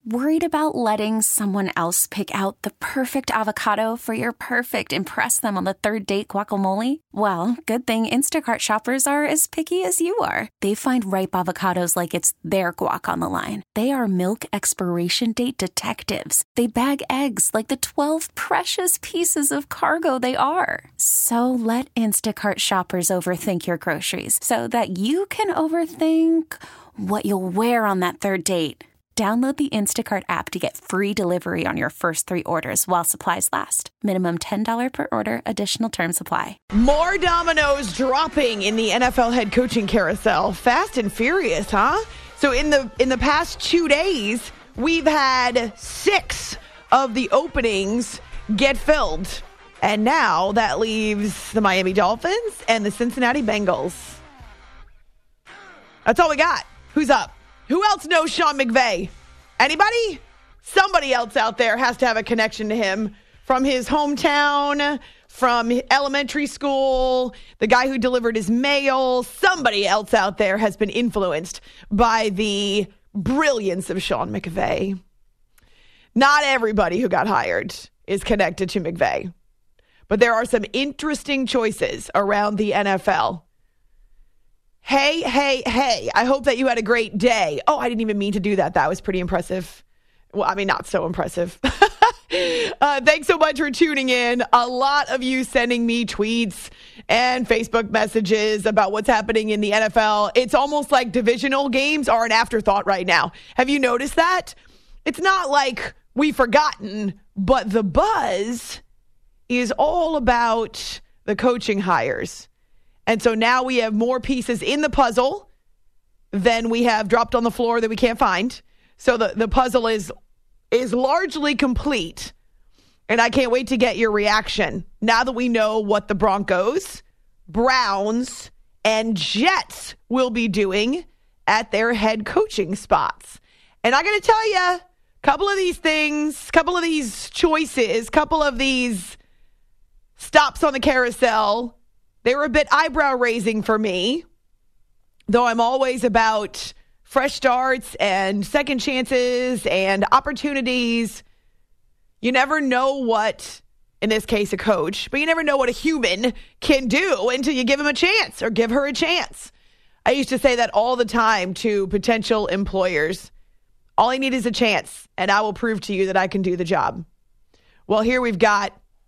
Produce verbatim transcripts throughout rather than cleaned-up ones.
Worried about letting someone else pick out the perfect avocado for your perfect impress them on the third date guacamole? Well, good thing Instacart shoppers are as picky as you are. They find ripe avocados like it's their guac on the line. They are milk expiration date detectives. They bag eggs like the twelve precious pieces of cargo they are. So let Instacart shoppers overthink your groceries so that you can overthink what you'll wear on that third date. Download the Instacart app to get free delivery on your first three orders while supplies last. Minimum ten dollars per order. Additional terms apply. More dominoes dropping in the N F L head coaching carousel. Fast and furious, huh? So in the in the past two days, we've had six of the openings get filled. And now that leaves the Miami Dolphins and the Cincinnati Bengals. That's all we got. Who's up? Who else knows Sean McVay? Anybody? Somebody else out there has to have a connection to him from his hometown, from elementary school, the guy who delivered his mail. Somebody else out there has been influenced by the brilliance of Sean McVay. Not everybody who got hired is connected to McVay, but there are some interesting choices around the N F L. Hey, hey, hey, I hope that you had a great day. Oh, I didn't even mean to do that. That was pretty impressive. Well, I mean, not so impressive. uh, thanks so much for tuning in. A lot of you sending me tweets and Facebook messages about what's happening in the N F L. It's almost like divisional games are an afterthought right now. Have you noticed that? It's not like we've forgotten, but the buzz is all about the coaching hires. And so now we have more pieces in the puzzle than we have dropped on the floor that we can't find. So the, the puzzle is is largely complete. And I can't wait to get your reaction now that we know what the Broncos, Browns, and Jets will be doing at their head coaching spots. And I got to tell you, a couple of these things, couple of these choices, couple of these stops on the carousel, they were a bit eyebrow-raising for me, though I'm always about fresh starts and second chances and opportunities. You never know what, in this case, a coach, but you never know what a human can do until you give him a chance or give her a chance. I used to say that all the time to potential employers. All I need is a chance, and I will prove to you that I can do the job. Well, here we've got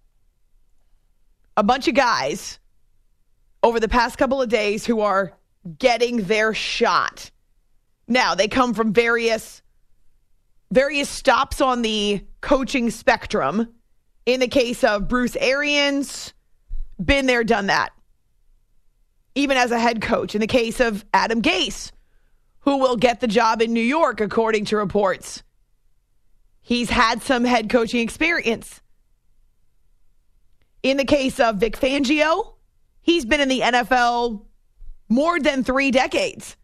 a bunch of guys over the past couple of days who are getting their shot. Now, they come from various, various stops on the coaching spectrum. In the case of Bruce Arians, been there, done that. Even as a head coach. In the case of Adam Gase, who will get the job in New York, according to reports. He's had some head coaching experience. In the case of Vic Fangio, he's been in the N F L more than three decades,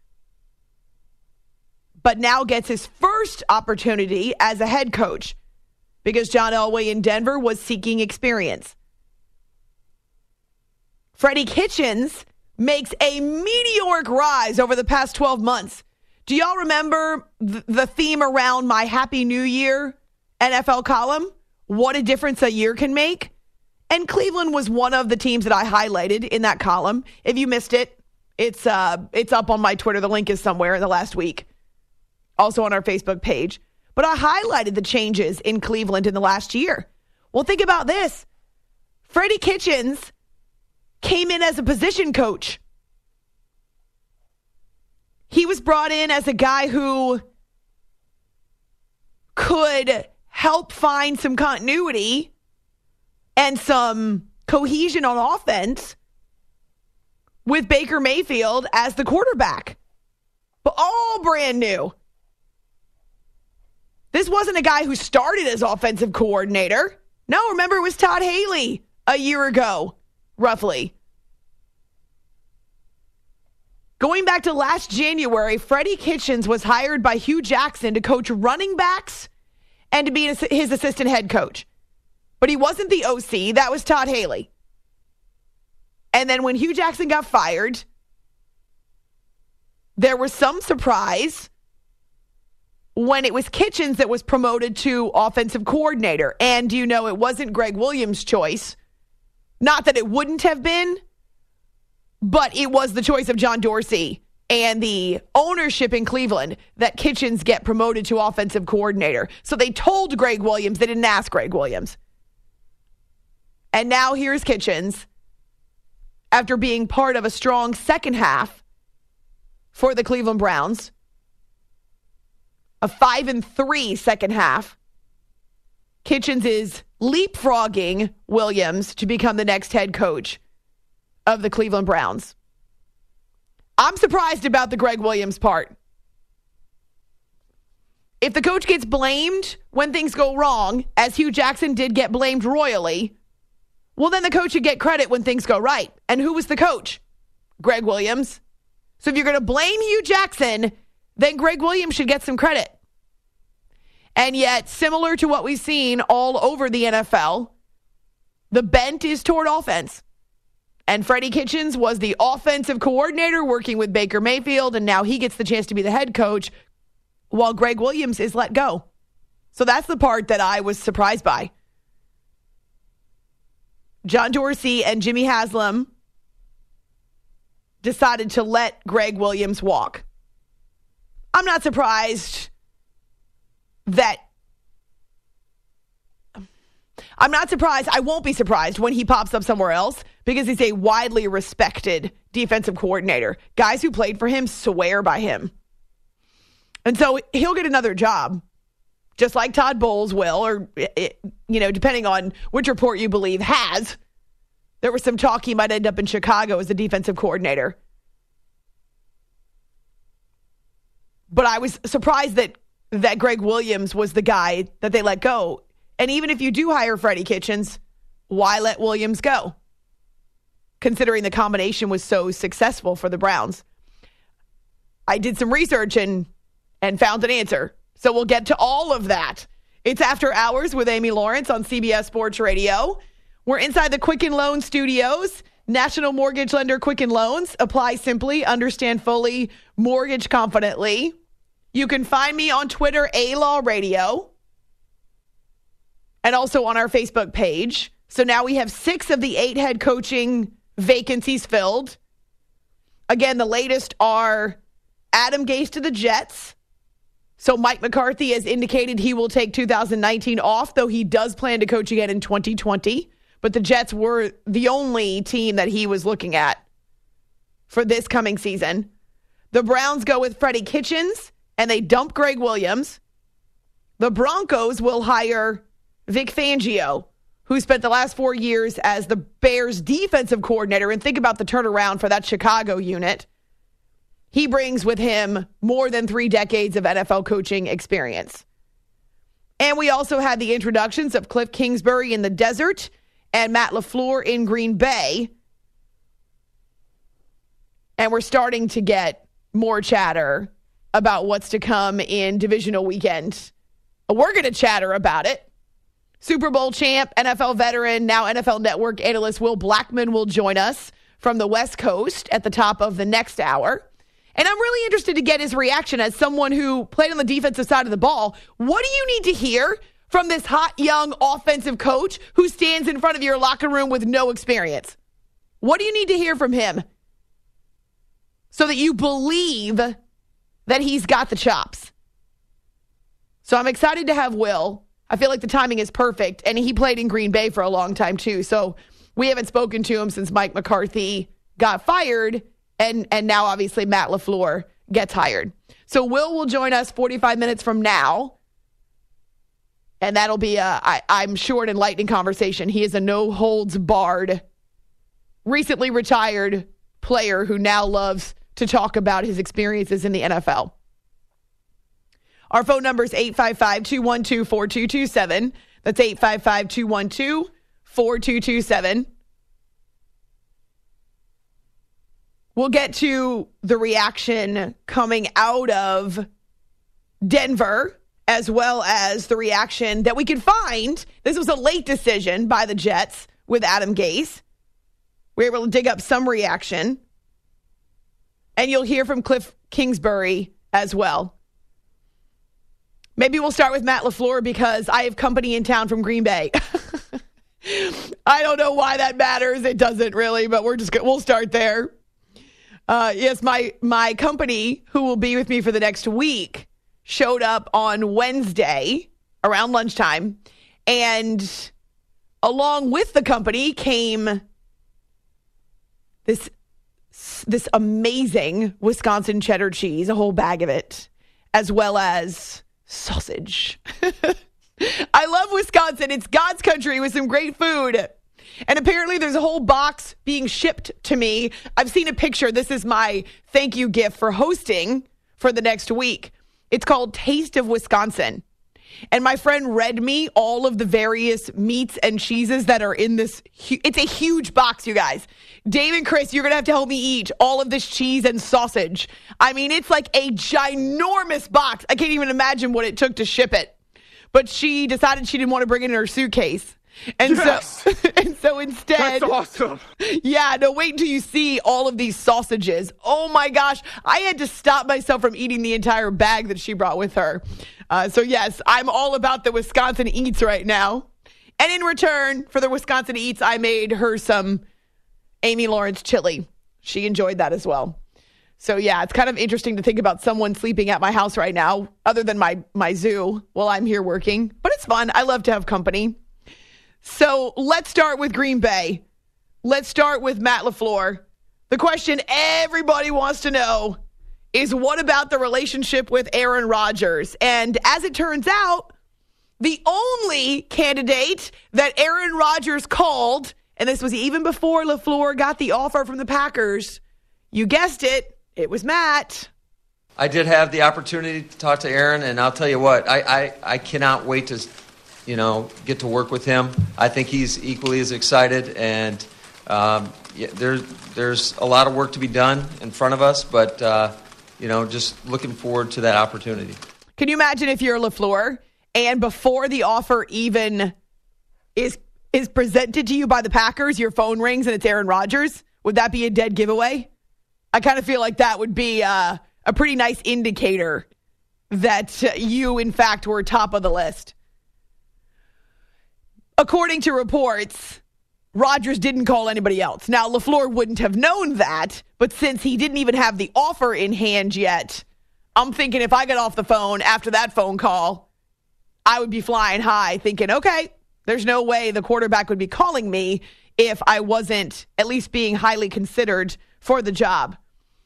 but now gets his first opportunity as a head coach because John Elway in Denver was seeking experience. Freddie Kitchens makes a meteoric rise over the past twelve months. Do y'all remember th- the theme around my Happy New Year N F L column? What a difference a year can make. And Cleveland was one of the teams that I highlighted in that column. If you missed it, it's uh, it's up on my Twitter. The link is somewhere in the last week. Also on our Facebook page. But I highlighted the changes in Cleveland in the last year. Well, think about this. Freddie Kitchens came in as a position coach. He was brought in as a guy who could help find some continuity and some cohesion on offense with Baker Mayfield as the quarterback. But all brand new. This wasn't a guy who started as offensive coordinator. No, remember, it was Todd Haley a year ago, roughly. Going back to last January, Freddie Kitchens was hired by Hugh Jackson to coach running backs and to be his assistant head coach. But he wasn't the O C. That was Todd Haley. And then when Hugh Jackson got fired, there was some surprise when it was Kitchens that was promoted to offensive coordinator. And, you know, it wasn't Greg Williams' choice. Not that it wouldn't have been, but it was the choice of John Dorsey and the ownership in Cleveland that Kitchens get promoted to offensive coordinator. So they told Greg Williams. They didn't ask Greg Williams. And now here's Kitchens, after being part of a strong second half for the Cleveland Browns, a five and three second half. Kitchens is leapfrogging Williams to become the next head coach of the Cleveland Browns. I'm surprised about the Greg Williams part. If the coach gets blamed when things go wrong, as Hugh Jackson did get blamed royally, well, then the coach should get credit when things go right. And who was the coach? Greg Williams. So if you're going to blame Hugh Jackson, then Greg Williams should get some credit. And yet, similar to what we've seen all over the N F L, the bent is toward offense. And Freddie Kitchens was the offensive coordinator working with Baker Mayfield, and now he gets the chance to be the head coach while Greg Williams is let go. So that's the part that I was surprised by. John Dorsey and Jimmy Haslam decided to let Greg Williams walk. I'm not surprised that I'm not surprised. I won't be surprised when he pops up somewhere else because he's a widely respected defensive coordinator. Guys who played for him swear by him. And so he'll get another job, just like Todd Bowles will, or, you know, depending on which report you believe, has. There was some talk he might end up in Chicago as a defensive coordinator. But I was surprised that that Greg Williams was the guy that they let go. And even if you do hire Freddie Kitchens, why let Williams go? Considering the combination was so successful for the Browns. I did some research and, and found an answer. So we'll get to all of that. It's After Hours with Amy Lawrence on C B S Sports Radio. We're inside the Quicken Loan Studios. National Mortgage Lender Quicken Loans. Apply simply, understand fully, mortgage confidently. You can find me on Twitter, A-Law Radio, and also on our Facebook page. So now we have six of the eight head coaching vacancies filled. Again, the latest are Adam Gase to the Jets. So Mike McCarthy has indicated he will take two thousand nineteen off, though he does plan to coach again in twenty twenty. But the Jets were the only team that he was looking at for this coming season. The Browns go with Freddie Kitchens, and they dump Greg Williams. The Broncos will hire Vic Fangio, who spent the last four years as the Bears defensive coordinator. And think about the turnaround for that Chicago unit. He brings with him more than three decades of N F L coaching experience. And we also had the introductions of Cliff Kingsbury in the desert and Matt LaFleur in Green Bay. And we're starting to get more chatter about what's to come in divisional weekend. We're going to chatter about it. Super Bowl champ, N F L veteran, now N F L Network analyst Will Blackman will join us from the West Coast at the top of the next hour. And I'm really interested to get his reaction as someone who played on the defensive side of the ball. What do you need to hear from this hot, young offensive coach who stands in front of your locker room with no experience? What do you need to hear from him so that you believe that he's got the chops? So I'm excited to have Will. I feel like the timing is perfect, and he played in Green Bay for a long time, too. So we haven't spoken to him since Mike McCarthy got fired, and, and now, obviously, Matt LaFleur gets hired. So Will will join us forty-five minutes from now, and that'll be, a, I, I'm sure, an enlightening conversation. He is a no-holds-barred, recently retired player who now loves to talk about his experiences in the N F L. Our phone number is eight five five, two one two, four two two seven. That's eight five five, two one two, four two two seven. We'll get to the reaction coming out of Denver, as well as the reaction that we could find. This was a late decision by the Jets with Adam Gase. We were able to dig up some reaction. And you'll hear from Cliff Kingsbury as well. Maybe we'll start with Matt LaFleur because I have company in town from Green Bay. I don't know why that matters. It doesn't really, but we're just gonna, we'll start there. Uh, yes, my my company, who will be with me for the next week, showed up on Wednesday around lunchtime, and along with the company came this this amazing Wisconsin cheddar cheese, a whole bag of it, as well as sausage. I love Wisconsin. It's God's country with some great food. And apparently there's a whole box being shipped to me. I've seen a picture. This is my thank you gift for hosting for the next week. It's called Taste of Wisconsin. And my friend read me all of the various meats and cheeses that are in this. Hu- it's a huge box, you guys. Dave and Chris, you're going to have to help me eat all of this cheese and sausage. I mean, it's like a ginormous box. I can't even imagine what it took to ship it. But she decided she didn't want to bring it in her suitcase. And yes. so and so instead. That's awesome. Yeah, no, wait until you see all of these sausages. Oh my gosh. I had to stop myself from eating the entire bag that she brought with her. Uh, so yes, I'm all about the Wisconsin Eats right now. And in return for the Wisconsin Eats, I made her some Amy Lawrence chili. She enjoyed that as well. So yeah, it's kind of interesting to think about someone sleeping at my house right now, other than my, my zoo, while I'm here working. But it's fun. I love to have company. So let's start with Green Bay. Let's start with Matt LaFleur. The question everybody wants to know is, what about the relationship with Aaron Rodgers? And as it turns out, the only candidate that Aaron Rodgers called, and this was even before LaFleur got the offer from the Packers, you guessed it, it was Matt. I did have the opportunity to talk to Aaron, and I'll tell you what, I, I, I cannot wait to, you know, get to work with him. I think he's equally as excited, and um, yeah, there's there's a lot of work to be done in front of us, but uh, you know, just looking forward to that opportunity. Can you imagine if you're LaFleur and before the offer even is is presented to you by the Packers, your phone rings and it's Aaron Rodgers? Would that be a dead giveaway? I kind of feel like that would be uh, a pretty nice indicator that uh, you, in fact, were top of the list. According to reports, Rodgers didn't call anybody else. Now, LaFleur wouldn't have known that, but since he didn't even have the offer in hand yet, I'm thinking if I got off the phone after that phone call, I would be flying high thinking, okay, there's no way the quarterback would be calling me if I wasn't at least being highly considered for the job.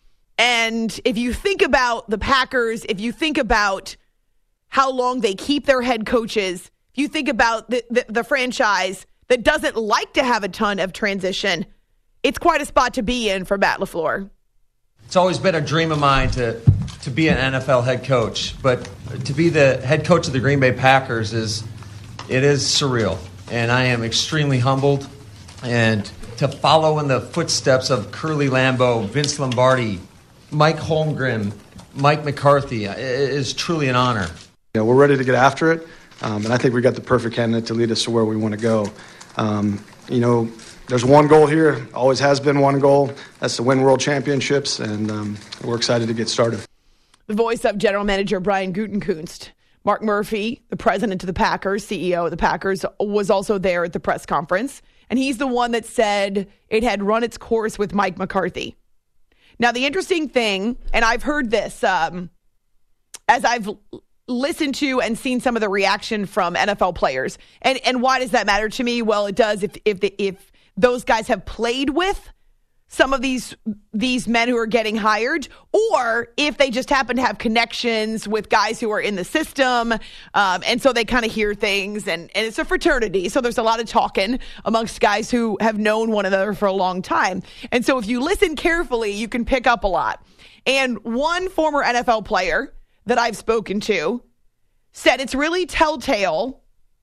And if you think about the Packers, if you think about how long they keep their head coaches, if you think about the, the, the franchise that doesn't like to have a ton of transition, it's quite a spot to be in for Matt LaFleur. It's always been a dream of mine to, to be an N F L head coach, but to be the head coach of the Green Bay Packers is, it is surreal. And I am extremely humbled. And to follow in the footsteps of Curly Lambeau, Vince Lombardi, Mike Holmgren, Mike McCarthy is truly an honor. You know, we're ready to get after it, um, and I think we got the perfect candidate to lead us to where we want to go. Um, you know, there's one goal here, always has been one goal. That's to win world championships, and um, we're excited to get started. The voice of General Manager Brian Gutekunst. Mark Murphy, the president of the Packers, C E O of the Packers, was also there at the press conference, and he's the one that said it had run its course with Mike McCarthy. Now, the interesting thing, and I've heard this um, as I've listened to and seen some of the reaction from N F L players. And and why does that matter to me? Well, it does if if the, if those guys have played with some of these these men who are getting hired, or if they just happen to have connections with guys who are in the system, um, and so they kind of hear things, and, and it's a fraternity, so there's a lot of talking amongst guys who have known one another for a long time. And so if you listen carefully, you can pick up a lot. And one former N F L player that I've spoken to said it's really telltale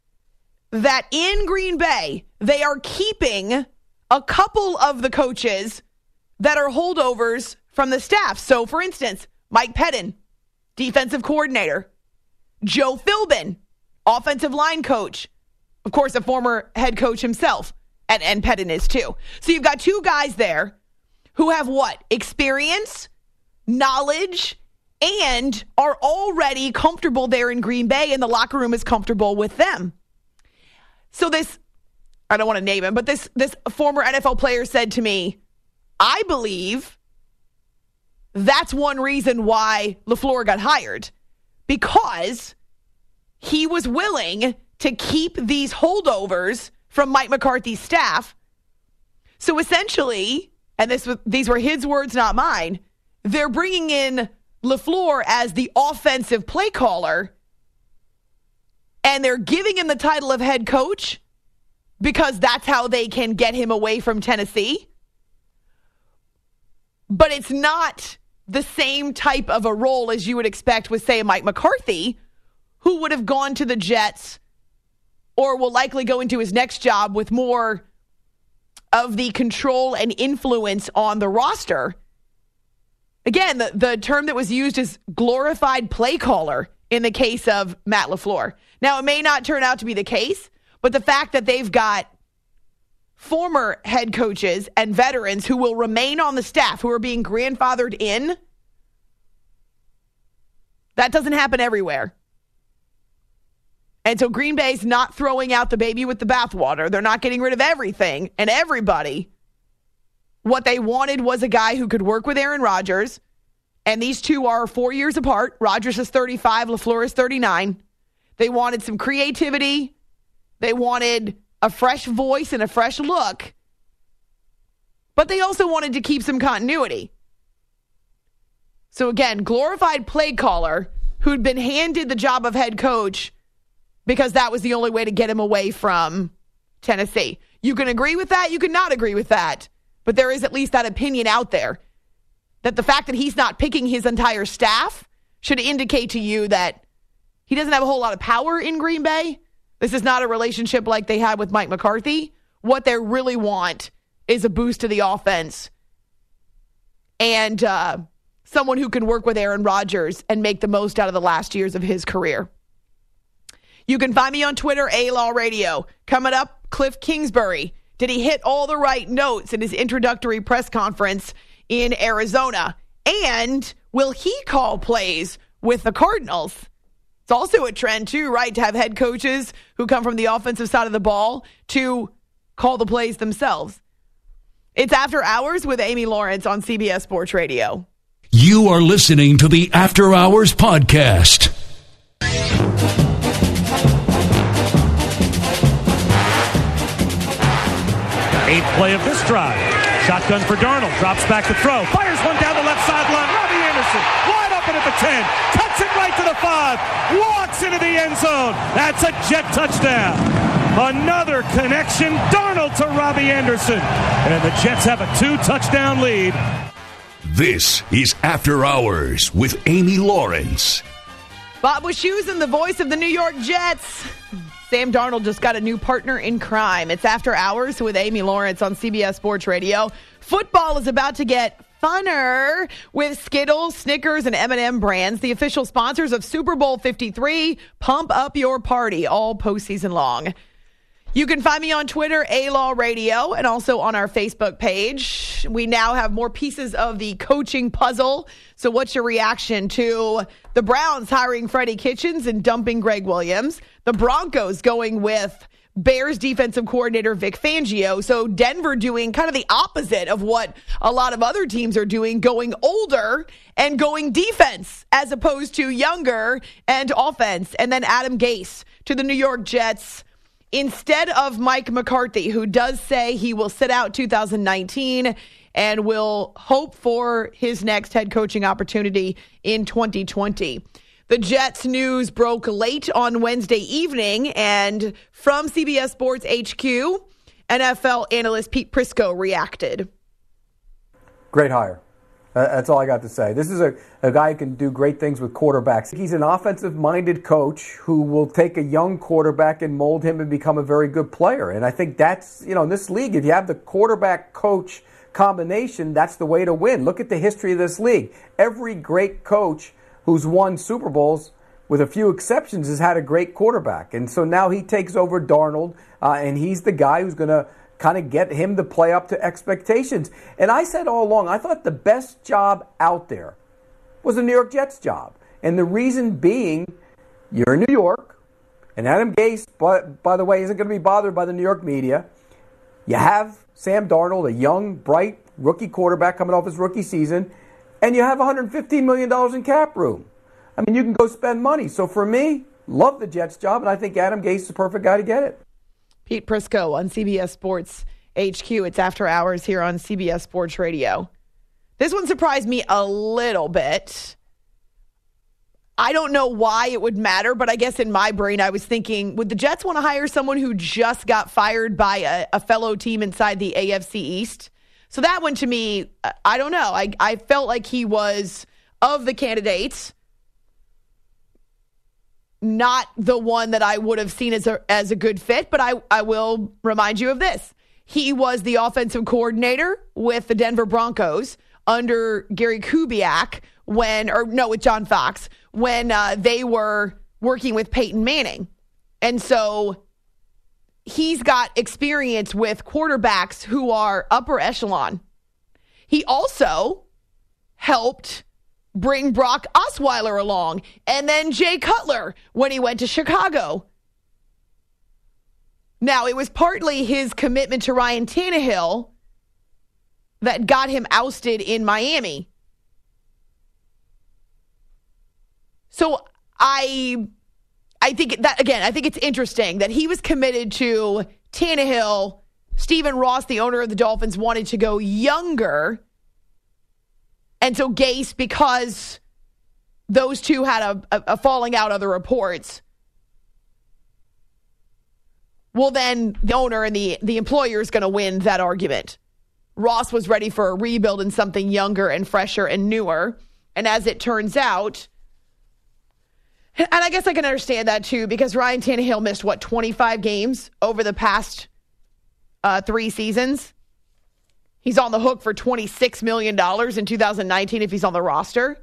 that in Green Bay, they are keeping a couple of the coaches that are holdovers from the staff. So, for instance, Mike Pettin, defensive coordinator. Joe Philbin, offensive line coach. Of course, a former head coach himself. And, and Pettin is too. So you've got two guys there who have what? Experience, knowledge, and are already comfortable there in Green Bay, and the locker room is comfortable with them. So this, I don't want to name him, but this, this former N F L player said to me, I believe that's one reason why LaFleur got hired, because he was willing to keep these holdovers from Mike McCarthy's staff. So essentially, and this these were his words, not mine, they're bringing in LaFleur as the offensive play caller, and they're giving him the title of head coach because that's how they can get him away from Tennessee. But it's not the same type of a role as you would expect with, say, Mike McCarthy, who would have gone to the Jets or will likely go into his next job with more of the control and influence on the roster. Again, the, the term that was used is glorified play caller in the case of Matt LaFleur. Now, it may not turn out to be the case, but the fact that they've got former head coaches and veterans who will remain on the staff, who are being grandfathered in, that doesn't happen everywhere. And so Green Bay's not throwing out the baby with the bathwater. They're not getting rid of everything and everybody. What they wanted was a guy who could work with Aaron Rodgers, and these two are four years apart. Rodgers is thirty-five, LaFleur is thirty-nine. They wanted some creativity. They wanted a fresh voice and a fresh look. But they also wanted to keep some continuity. So again, glorified play caller who'd been handed the job of head coach because that was the only way to get him away from Tennessee. You can agree with that. You can not agree with that. But there is at least that opinion out there that the fact that he's not picking his entire staff should indicate to you that he doesn't have a whole lot of power in Green Bay. This is not a relationship like they had with Mike McCarthy. What they really want is a boost to the offense and uh, someone who can work with Aaron Rodgers and make the most out of the last years of his career. You can find me on Twitter, A-Law Radio. Coming up, Cliff Kingsbury. Did he hit all the right notes in his introductory press conference in Arizona? And will he call plays with the Cardinals? It's also a trend, too, right, to have head coaches who come from the offensive side of the ball to call the plays themselves. It's After Hours with Amy Lawrence on C B S Sports Radio. You are listening to the After Hours Podcast. Eighth play of this drive. Shotgun for Darnold. Drops back to throw. Fires one down the left sideline. Robbie Anderson wide open at the ten. Cuts it right to the five. Walks into the end zone. That's a Jet touchdown. Another connection. Darnold to Robbie Anderson. And the Jets have a two-touchdown lead. This is After Hours with Amy Lawrence. Bob Wischusen, the voice of the New York Jets. Sam Darnold just got a new partner in crime. It's After Hours with Amy Lawrence on C B S Sports Radio. Football is about to get funner with Skittles, Snickers, and M and M brands, the official sponsors of Super Bowl fifty-three. Pump up your party all postseason long. You can find me on Twitter, A-Law Radio, and also on our Facebook page. We now have more pieces of the coaching puzzle. So what's your reaction to the Browns hiring Freddie Kitchens and dumping Greg Williams? The Broncos going with Bears defensive coordinator Vic Fangio. So Denver doing kind of the opposite of what a lot of other teams are doing, going older and going defense as opposed to younger and offense. And then Adam Gase to the New York Jets instead of Mike McCarthy, who does say he will sit out two thousand nineteen and will hope for his next head coaching opportunity in twenty twenty. The Jets news broke late on Wednesday evening, and from C B S Sports H Q, N F L analyst Pete Prisco reacted. Great hire. Uh, that's all I got to say. This is a, a guy who can do great things with quarterbacks. He's an offensive-minded coach who will take a young quarterback and mold him and become a very good player. And I think that's, you know, in this league, if you have the quarterback-coach combination, that's the way to win. Look at the history of this league. Every great coach who's won Super Bowls, with a few exceptions, has had a great quarterback. And so now he takes over Darnold, uh, and he's the guy who's going to kind of get him to play up to expectations. And I said all along, I thought the best job out there was the New York Jets job. And the reason being, you're in New York, and Adam Gase, by, by the way, isn't going to be bothered by the New York media. You have Sam Darnold, a young, bright rookie quarterback coming off his rookie season, and you have one hundred fifteen million dollars in cap room. I mean, you can go spend money. So for me, love the Jets job, and I think Adam Gase is the perfect guy to get it. Pete Prisco on C B S Sports H Q. It's After Hours here on C B S Sports Radio. This one surprised me a little bit. I don't know why it would matter, but I guess in my brain I was thinking, would the Jets want to hire someone who just got fired by a, a fellow team inside the A F C East? So that one to me, I don't know. I, I felt like he was, of the candidates, not the one that I would have seen as a, as a good fit, but I, I will remind you of this. He was the offensive coordinator with the Denver Broncos under Gary Kubiak when, or no, with John Fox, when uh, they were working with Peyton Manning. And so he's got experience with quarterbacks who are upper echelon. He also helped bring Brock Osweiler along and then Jay Cutler when he went to Chicago. Now, it was partly his commitment to Ryan Tannehill that got him ousted in Miami. So I I think that, again, I think it's interesting that he was committed to Tannehill. Stephen Ross, the owner of the Dolphins, wanted to go younger. And so Gase, because those two had a, a, a falling out of the reports, well, then the owner and the, the employer is going to win that argument. Ross was ready for a rebuild and something younger and fresher and newer. And as it turns out, and I guess I can understand that too, because Ryan Tannehill missed, what, twenty-five games over the past uh, three seasons? He's on the hook for twenty-six million dollars in two thousand nineteen if he's on the roster.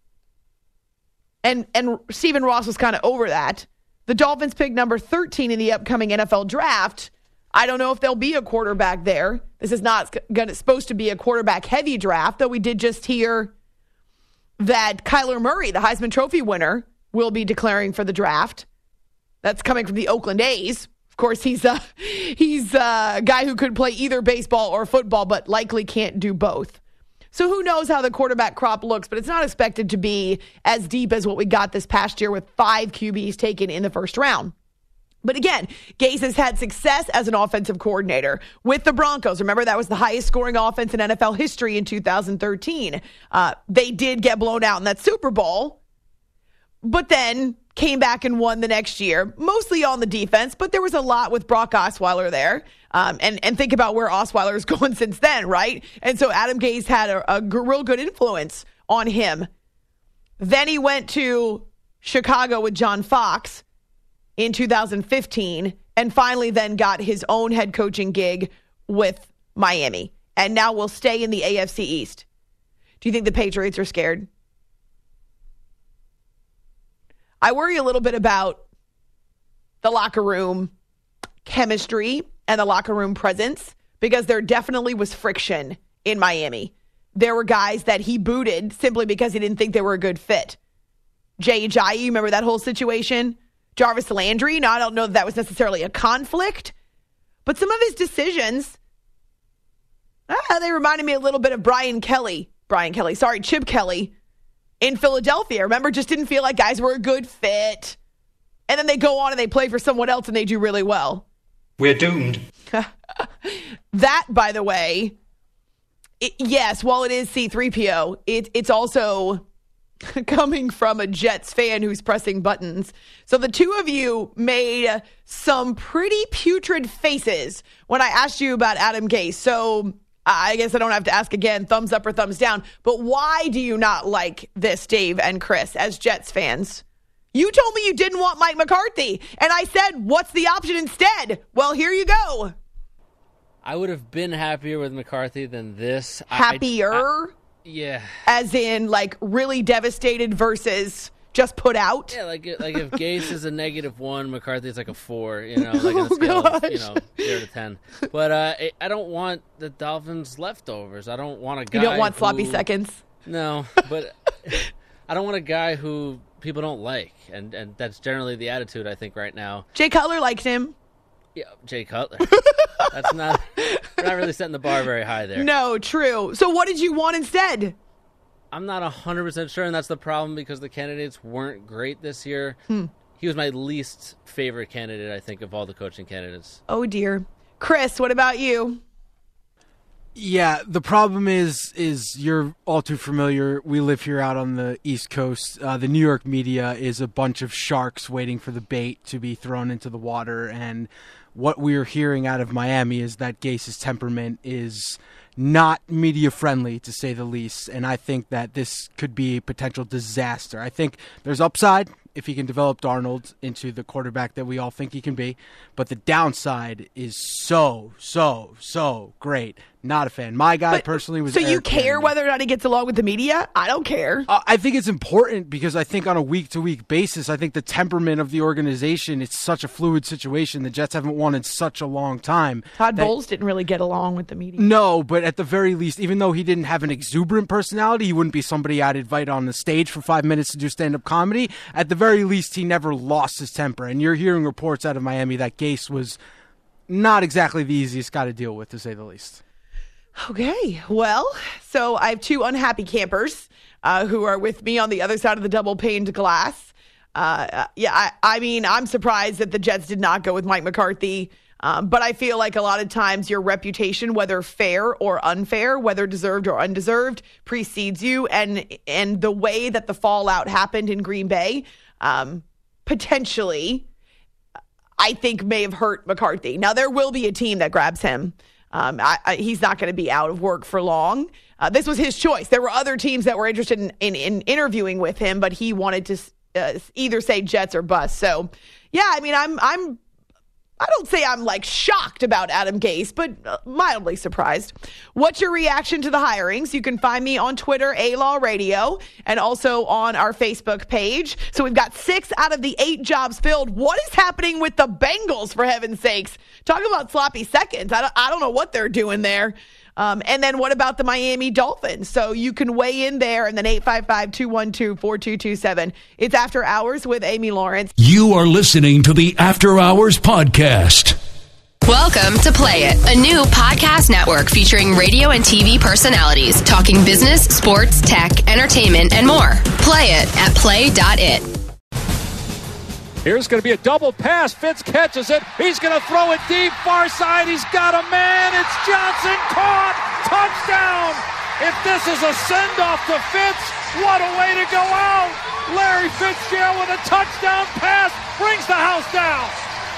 And, and Stephen Ross was kind of over that. The Dolphins pick number thirteen in the upcoming N F L draft. I don't know if there'll be a quarterback there. This is not gonna, supposed to be a quarterback-heavy draft, though we did just hear that Kyler Murray, the Heisman Trophy winner, will be declaring for the draft. That's coming from the Oakland A's. Of course, he's a, he's a guy who could play either baseball or football, but likely can't do both. So who knows how the quarterback crop looks, but it's not expected to be as deep as what we got this past year with five Q Bs taken in the first round. But again, Gase has had success as an offensive coordinator with the Broncos. Remember, that was the highest scoring offense in N F L history in two thousand thirteen. Uh, they did get blown out in that Super Bowl, but then came back and won the next year, mostly on the defense, but there was a lot with Brock Osweiler there. Um, and, and think about where Osweiler is going since then, right? And so Adam Gase had a, a g- real good influence on him. Then he went to Chicago with John Fox in two thousand fifteen, and finally then got his own head coaching gig with Miami. And now will stay in the A F C East. Do you think the Patriots are scared? I worry a little bit about the locker room chemistry and the locker room presence, because there definitely was friction in Miami. There were guys that he booted simply because he didn't think they were a good fit. Jay Ajayi, you remember that whole situation? Jarvis Landry, now I don't know if that was necessarily a conflict, but some of his decisions, ah, they reminded me a little bit of Brian Kelly. Brian Kelly, sorry, Chip Kelly in Philadelphia. Remember, just didn't feel like guys were a good fit. And then they go on and they play for someone else and they do really well. We're doomed. That, by the way, it, yes, while it is C three P O, it, it's also coming from a Jets fan who's pressing buttons. So the two of you made some pretty putrid faces when I asked you about Adam Gase. So I guess I don't have to ask again, thumbs up or thumbs down. But why do you not like this, Dave and Chris, as Jets fans? You told me you didn't want Mike McCarthy, and I said, what's the option instead? Well, here you go. I would have been happier with McCarthy than this. Happier? I, I, yeah. As in, like, really devastated versus just put out? Yeah, like like if Gase is a negative one, McCarthy's like a four, you know, like on a scale oh, of, you know, zero to ten. But uh, I don't want the Dolphins leftovers. I don't want a guy You don't want who, sloppy seconds? No, but I don't want a guy who people don't like, and, and that's generally the attitude, I think, right now. Jay Cutler liked him. Yeah, Jay Cutler. That's not, we're not really setting the bar very high there. No, true. So what did you want instead? I'm not one hundred percent sure, and that's the problem because the candidates weren't great this year. Hmm. He was my least favorite candidate, I think, of all the coaching candidates. Oh, dear. Chris, what about you? Yeah, the problem is, is you're all too familiar. We live here out on the East Coast. Uh, the New York media is a bunch of sharks waiting for the bait to be thrown into the water. And what we're hearing out of Miami is that Gase's temperament is not media friendly, to say the least. And I think that this could be a potential disaster. I think there's upside if he can develop Darnold into the quarterback that we all think he can be. But the downside is so, so, so great. Not a fan. My guy but, personally was So you Eric care Kennedy. whether or not he gets along with the media? I don't care. Uh, I think it's important because I think on a week-to-week basis, I think the temperament of the organization, it's such a fluid situation. The Jets haven't won in such a long time. Todd that, Bowles didn't really get along with the media. No, but at the very least, even though he didn't have an exuberant personality, he wouldn't be somebody I'd invite on the stage for five minutes to do stand-up comedy. At the very least, he never lost his temper. And you're hearing reports out of Miami that Gase was not exactly the easiest guy to deal with, to say the least. Okay, well, so I have two unhappy campers uh, who are with me on the other side of the double-paned glass. Uh, yeah, I, I mean, I'm surprised that the Jets did not go with Mike McCarthy, um, but I feel like a lot of times your reputation, whether fair or unfair, whether deserved or undeserved, precedes you, and and the way that the fallout happened in Green Bay, um, potentially, I think may have hurt McCarthy. Now, there will be a team that grabs him. Um, I, I, he's not going to be out of work for long. Uh, this was his choice. There were other teams that were interested in, in, in interviewing with him, but he wanted to uh, either say Jets or bust. So, yeah, I mean, I'm I'm I don't say I'm like shocked about Adam Gase, but uh, mildly surprised. What's your reaction to the hirings? You can find me on Twitter, A-Law Radio, and also on our Facebook page. So we've got six out of the eight jobs filled. What is happening with the Bengals, for heaven's sakes? Talk about sloppy seconds. I don't, I don't know what they're doing there. Um, and then what about the Miami Dolphins? So you can weigh in there, and then eight five five, two one two, four two two seven. It's After Hours with Amy Lawrence. You are listening to the After Hours podcast. Welcome to Play It, a new podcast network featuring radio and T V personalities talking business, sports, tech, entertainment, and more. Play it at play dot it. Here's going to be a double pass. Fitz catches it. He's going to throw it deep, far side. He's got a man. It's Johnson caught. Touchdown. If this is a send-off to Fitz, what a way to go out. Larry Fitzgerald with a touchdown pass brings the house down.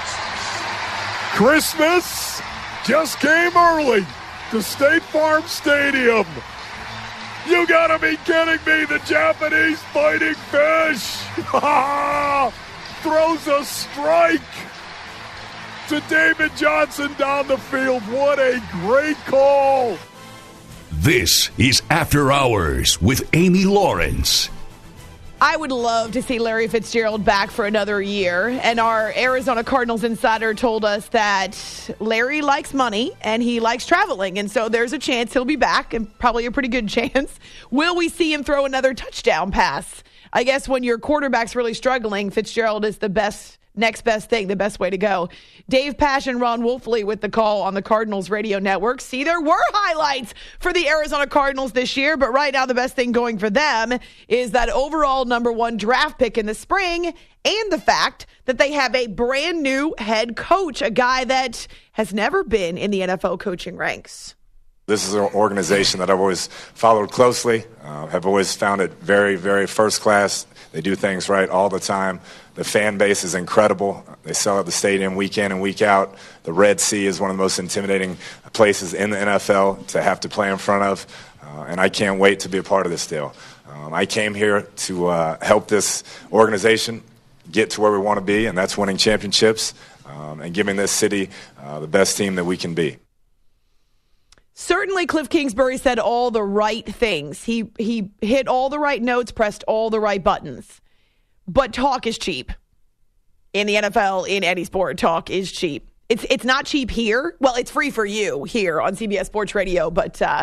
Christmas just came early to State Farm Stadium. You gotta be kidding me. The Japanese fighting fish throws a strike to David Johnson down the field. What a great call. This is After Hours with Amy Lawrence. I would love to see Larry Fitzgerald back for another year. And our Arizona Cardinals insider told us that Larry likes money and he likes traveling. And so there's a chance he'll be back, and probably a pretty good chance. Will we see him throw another touchdown pass? I guess when your quarterback's really struggling, Fitzgerald is the best, next best thing, the best way to go. Dave Pasch and Ron Wolfley with the call on the Cardinals radio network. See, there were highlights for the Arizona Cardinals this year, but right now the best thing going for them is that overall number one draft pick in the spring, and the fact that they have a brand new head coach, a guy that has never been in the N F L coaching ranks. This is an organization that I've always followed closely, uh, have always found it very, very first class. They do things right all the time. The fan base is incredible. They sell out the stadium week in and week out. The Red Sea is one of the most intimidating places in the N F L to have to play in front of, uh, and I can't wait to be a part of this deal. Um, I came here to uh, help this organization get to where we want to be, and that's winning championships um, and giving this city uh, the best team that we can be. Certainly, Cliff Kingsbury said all the right things. He he hit all the right notes, pressed all the right buttons. But talk is cheap. In the N F L, in any sport, talk is cheap. It's it's not cheap here. Well, it's free for you here on C B S Sports Radio, but uh,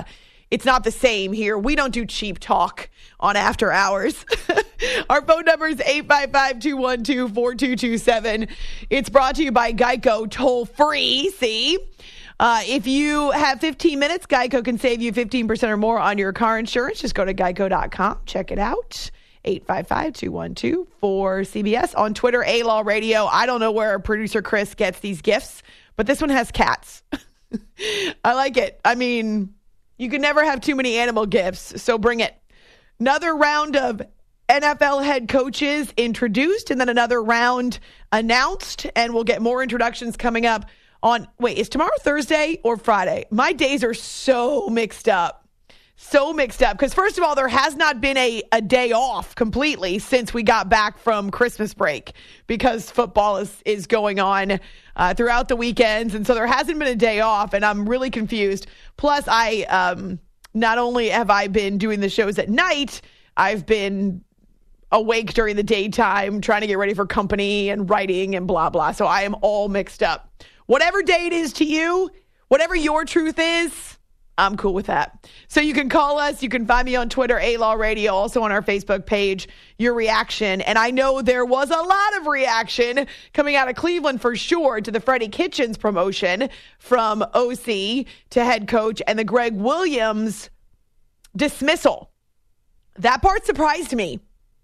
it's not the same here. We don't do cheap talk on After Hours. Our phone number is eight five five, two one two, four two two seven. It's brought to you by Geico, toll free. See? Uh, if you have fifteen minutes, Geico can save you fifteen percent or more on your car insurance. Just go to geico dot com. Check it out. eight five five, two one two, four C B S. On Twitter, A-Law Radio. I don't know where producer Chris gets these gifts, but this one has cats. I like it. I mean, you can never have too many animal gifts, so bring it. Another round of N F L head coaches introduced, and then another round announced, and we'll get more introductions coming up on, wait, is tomorrow Thursday or Friday? My days are so mixed up. So mixed up because, first of all, there has not been a, a day off completely since we got back from Christmas break because football is, is going on uh, throughout the weekends. And so there hasn't been a day off, and I'm really confused. Plus, I um, not only have I been doing the shows at night, I've been awake during the daytime trying to get ready for company and writing and blah, blah. So I am all mixed up. Whatever day it is to you, whatever your truth is, I'm cool with that. So you can call us. You can find me on Twitter, A-Law Radio, also on our Facebook page, your reaction. And I know there was a lot of reaction coming out of Cleveland for sure to the Freddie Kitchens promotion from O C to head coach and the Greg Williams dismissal. That part surprised me.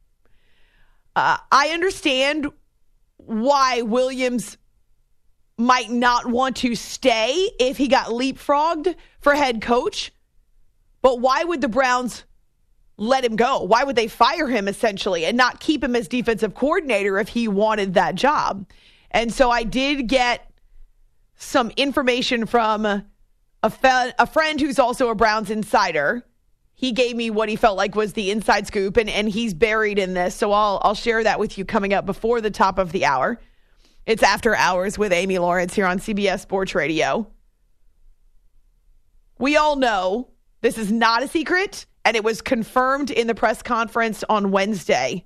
Uh, I understand why Williams might not want to stay if he got leapfrogged for head coach. But why would the Browns let him go? Why would they fire him essentially and not keep him as defensive coordinator if he wanted that job? And so I did get some information from a, fe- a friend who's also a Browns insider. He gave me what he felt like was the inside scoop, and, and he's buried in this. So I'll I'll share that with you coming up before the top of the hour. It's After Hours with Amy Lawrence here on C B S Sports Radio. We all know this is not a secret, and it was confirmed in the press conference on Wednesday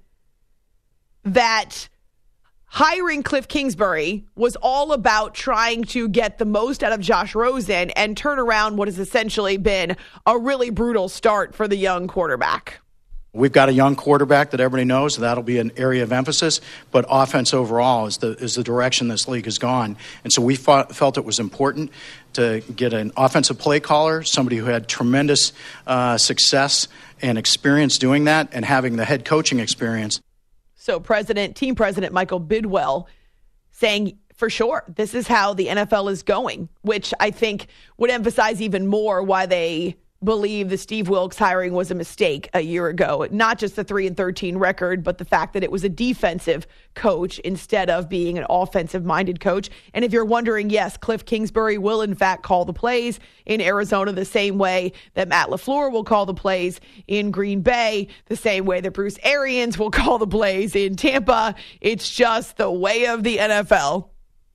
that hiring Cliff Kingsbury was all about trying to get the most out of Josh Rosen and turn around what has essentially been a really brutal start for the young quarterback. We've got a young quarterback that everybody knows. That'll be an area of emphasis. But offense overall is the is the direction this league has gone. And so we fought, felt it was important to get an offensive play caller, somebody who had tremendous uh, success and experience doing that and having the head coaching experience. So president, team president Michael Bidwell saying, for sure, this is how the N F L is going, which I think would emphasize even more why they believe the Steve Wilks hiring was a mistake a year ago. Not just the three and thirteen record, but the fact that it was a defensive coach instead of being an offensive-minded coach. And if you're wondering, yes, Cliff Kingsbury will in fact call the plays in Arizona the same way that Matt LaFleur will call the plays in Green Bay, the same way that Bruce Arians will call the plays in Tampa. It's just the way of the N F L.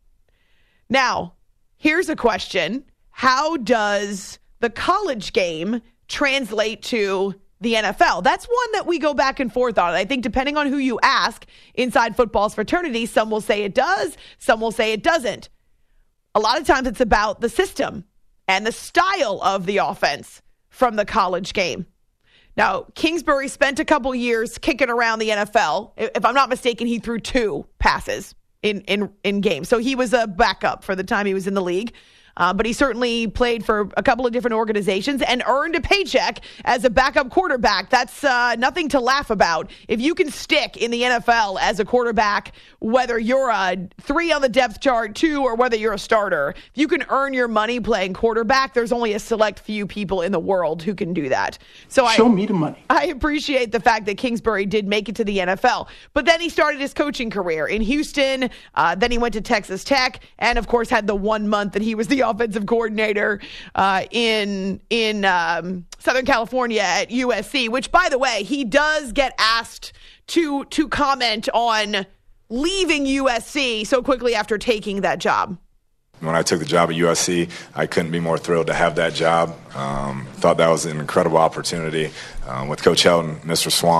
Now, here's a question. How does the college game translate to the N F L? That's one that we go back and forth on. I think depending on who you ask inside football's fraternity, some will say it does, some will say it doesn't. A lot of times it's about the system and the style of the offense from the college game. Now, Kingsbury spent a couple years kicking around the N F L. If I'm not mistaken, he threw two passes in, in, in games. So he was a backup for the time he was in the league. Uh, but he certainly played for a couple of different organizations and earned a paycheck as a backup quarterback. That's uh, nothing to laugh about. If you can stick in the N F L as a quarterback, whether you're a three on the depth chart, two, or whether you're a starter, if you can earn your money playing quarterback, there's only a select few people in the world who can do that. So Show I, me the money. I appreciate the fact that Kingsbury did make it to the N F L. But then he started his coaching career in Houston. Uh, then he went to Texas Tech and, of course, had the one month that he was the offensive coordinator uh, in in um, Southern California at U S C, which, by the way, he does get asked to to comment on leaving U S C so quickly after taking that job. When I took the job at U S C, I couldn't be more thrilled to have that job. Um, thought that was an incredible opportunity um, with Coach Helton, Mister Swan.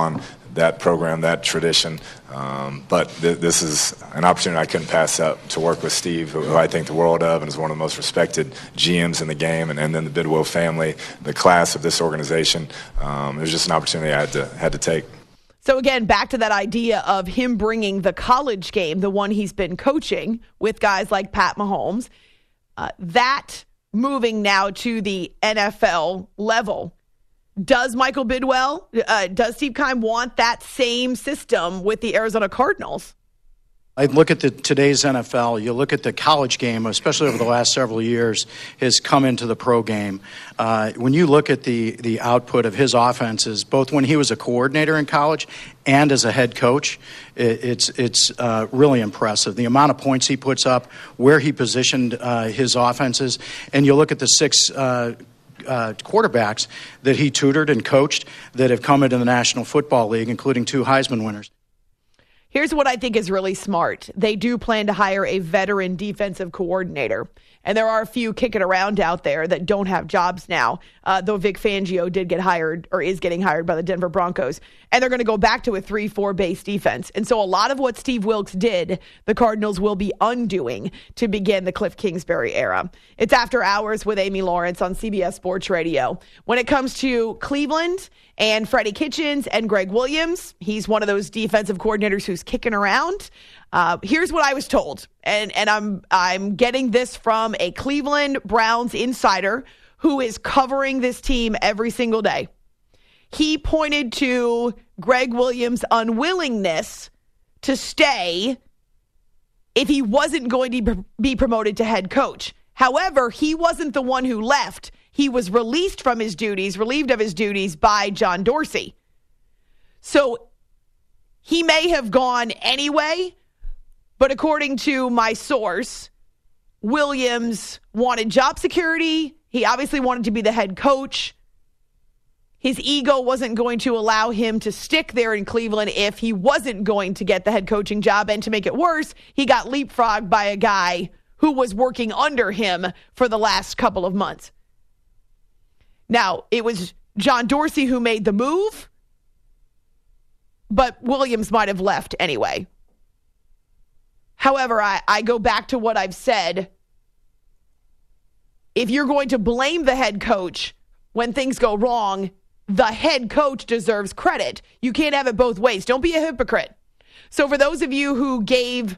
that program, that tradition. Um, but th- this is an opportunity I couldn't pass up to work with Steve, who, who I think the world of and is one of the most respected G Ms in the game, and, and then the Bidwell family, the class of this organization. Um, it was just an opportunity I had to had to take. So again, back to that idea of him bringing the college game, the one he's been coaching with guys like Pat Mahomes, uh, that moving now to the N F L level. Does Michael Bidwell, uh, does Steve Keim want that same system with the Arizona Cardinals? I look at the today's N F L, you look at the college game, especially over the last several years, has come into the pro game. Uh, when you look at the, the output of his offenses, both when he was a coordinator in college and as a head coach, it, it's it's uh, really impressive. The amount of points he puts up, where he positioned uh, his offenses, and you look at the six uh, uh, quarterbacks that he tutored and coached that have come into the National Football League, including two Heisman winners. Here's what I think is really smart. They do plan to hire a veteran defensive coordinator. And there are a few kicking around out there that don't have jobs now, uh, though Vic Fangio did get hired or is getting hired by the Denver Broncos. And they're going to go back to a three four base defense. And so a lot of what Steve Wilks did, the Cardinals will be undoing to begin the Cliff Kingsbury era. It's After Hours with Amy Lawrence on C B S Sports Radio. When it comes to Cleveland and Freddie Kitchens and Greg Williams, he's one of those defensive coordinators who's kicking around. Uh, here's what I was told, and, and I'm I'm getting this from a Cleveland Browns insider who is covering this team every single day. He pointed to Greg Williams' unwillingness to stay if he wasn't going to be promoted to head coach. However, he wasn't the one who left. He was released from his duties, relieved of his duties by John Dorsey. So he may have gone anyway. But according to my source, Williams wanted job security. He obviously wanted to be the head coach. His ego wasn't going to allow him to stick there in Cleveland if he wasn't going to get the head coaching job. And to make it worse, he got leapfrogged by a guy who was working under him for the last couple of months. Now, it was John Dorsey who made the move, but Williams might have left anyway. However, I, I go back to what I've said. If you're going to blame the head coach when things go wrong, the head coach deserves credit. You can't have it both ways. Don't be a hypocrite. So for those of you who gave,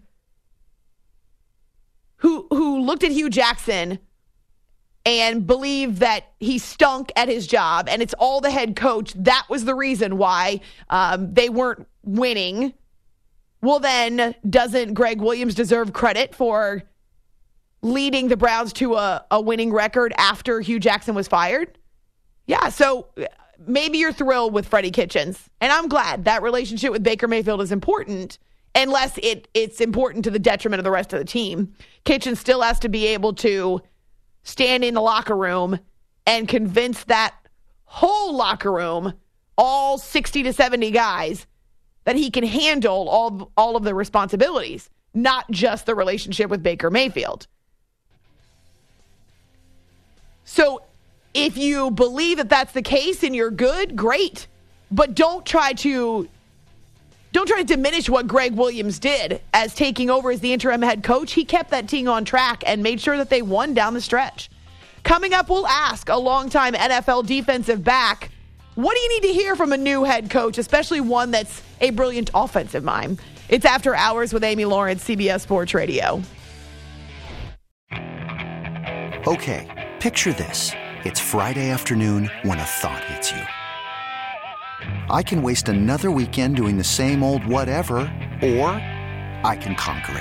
who who looked at Hugh Jackson and believed that he stunk at his job and it's all the head coach, that was the reason why um, they weren't winning. Well, then, doesn't Greg Williams deserve credit for leading the Browns to a, a winning record after Hugh Jackson was fired? Yeah, so maybe you're thrilled with Freddie Kitchens. And I'm glad that relationship with Baker Mayfield is important, unless it, it's important to the detriment of the rest of the team. Kitchens still has to be able to stand in the locker room and convince that whole locker room, all sixty to seventy guys, that he can handle all, all of the responsibilities, not just the relationship with Baker Mayfield. So if you believe that that's the case and you're good, great. But don't try to don't try to diminish what Greg Williams did as taking over as the interim head coach. He kept that team on track and made sure that they won down the stretch. Coming up, we'll ask a longtime N F L defensive back, what do you need to hear from a new head coach, especially one that's a brilliant offensive mind? It's After Hours with Amy Lawrence, C B S Sports Radio. Okay, picture this. It's Friday afternoon when a thought hits you. I can waste another weekend doing the same old whatever, or I can conquer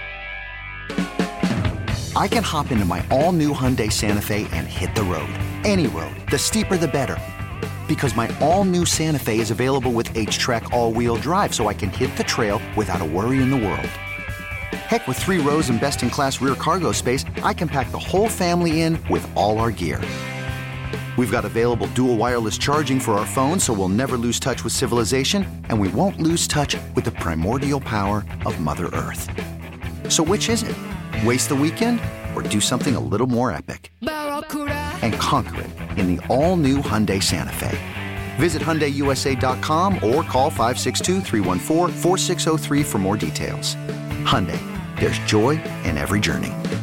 it. I can hop into my all-new Hyundai Santa Fe and hit the road. Any road. The steeper, the better. Because my all-new Santa Fe is available with H-Track all-wheel drive, so I can hit the trail without a worry in the world. Heck, with three rows and best-in-class rear cargo space, I can pack the whole family in with all our gear. We've got available dual wireless charging for our phones, so we'll never lose touch with civilization, and we won't lose touch with the primordial power of Mother Earth. So which is it? Waste the weekend or do something a little more epic? And conquer it in the all-new Hyundai Santa Fe. Visit Hyundai U S A dot com or call five six two, three one four, four six zero three for more details. Hyundai, there's joy in every journey.